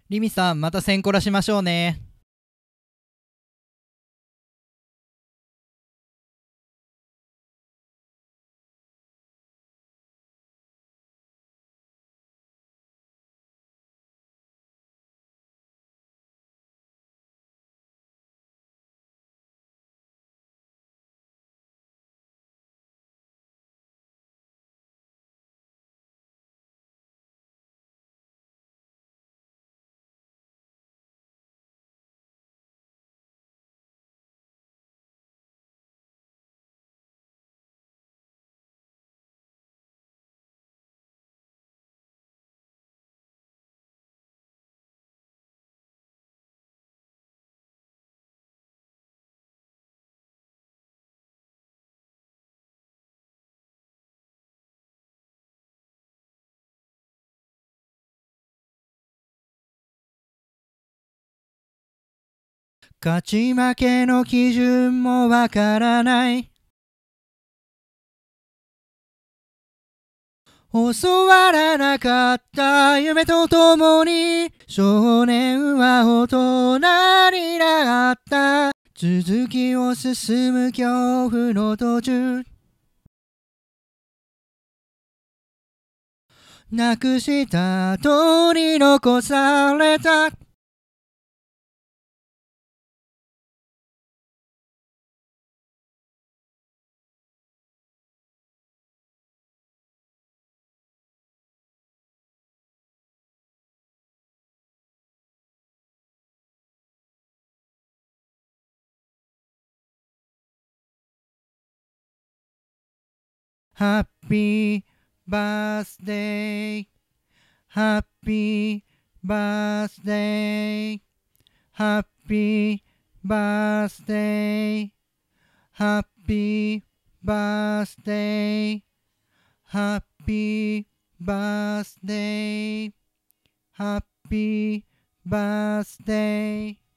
リミさん、またセンコラしましょうね。勝ち負けの基準もわからない。教わらなかった夢とともに少年は大人になった。続きを進む恐怖の途中、なくした後に残された。ハッピーバースデー、ハッピーバースデー、ハッピーバースデー、ハッピーバースデー、ハッピーバースデー、ハッピーバースデー。